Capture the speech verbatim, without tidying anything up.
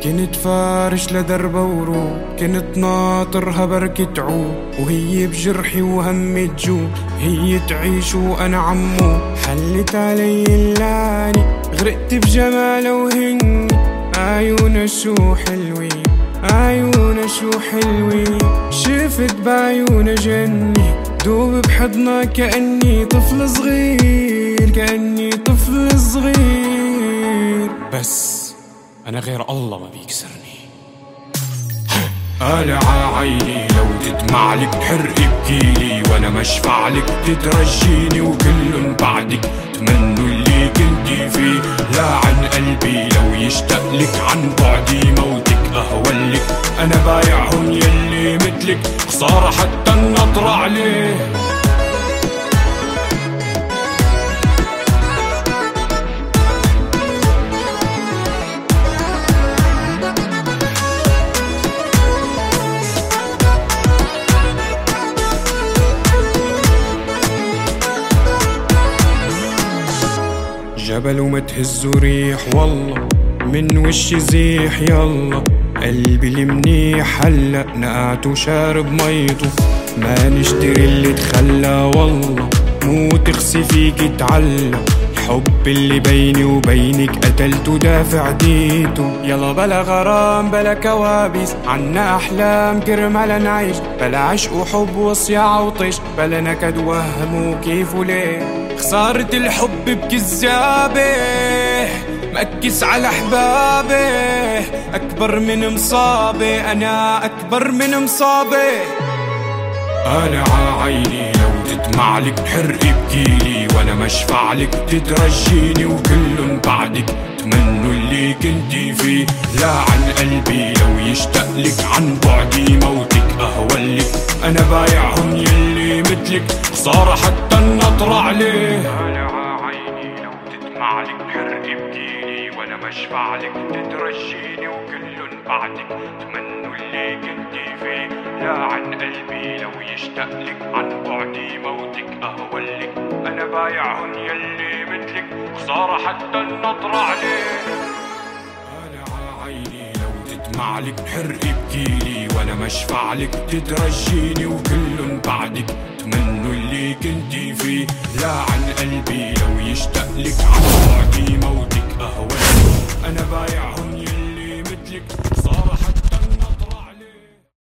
كنت فارش لدربة وروح، كنت ناطرها بركة تعود، وهي بجرحي وهمي تجوع، هي تعيش وانا عمو. حلت علي اللاني غرقت بجمالها وهني، عيونها شو حلوين، عيونها شو حلوين. شفت بعيونها جني، دوب بحضنها كأني طفل صغير، كأني طفل صغير. بس أنا غير الله ما بيكسرني. قالع عيني لو تدمعلك تحر ابكيلي، وانا مشفعلك تترجيني، وكلن بعدك تمنوا اللي كنتي فيه. لا عن قلبي لو يشتقلك، عن بعدي موتك اهولك. انا بايعهم يلي مثلك، خسارة حتى النطر عليه. جبل وما تهزوا ريح، والله من وشي زيح. يلا قلبي المنيح هلأ نقعت وشارب ميته، ما نشتري اللي تخلى. والله مو تخسي فيك تعلى، الحب اللي بيني وبينك قتلت ودافع ديته. يلا بلا غرام بلا كوابيس، عنا أحلام كرمال نعيش، بلا عشق وحب وصياع وطيش، بلا نكد وهم وكيف وليه. خسارة الحب بكذابه، مأكس على أحبابه، أكبر من مصابة، أنا أكبر من مصابة. قالع عيني لو تدمعلك تحر ابكيلي، وانا مشفعلك تترجيني، وكلن بعدك تمنوا اللي كنتي فيه. لا عن قلبي لو يشتقلك، عن بعدي موتك اهولك. انا بايعهم يلي مثلك، خسارة حتى النطر عليه. قالع عيني لو تدمعلك تحر ابكيلي، وانا مشفعلك تترجيني، وكلن بعدك تمنوا اللي كنتي فيه. لا عن قلبي لو يشتقلك، عن بعدي موتك اهولك. انا بايعهم يلي مثلك، خسارة حتى النطر عليه. قالع عيني لو تدمعلك تحر ابكيلي، وانا مشفعلك تترجيني، وكلن بعدك تمنوا اللي كنتي فيه. لا عن قلبي لو يشتقلك، عن بعدي موتك اهولك. انا بايعهم يلي مثلك، خسارة حتى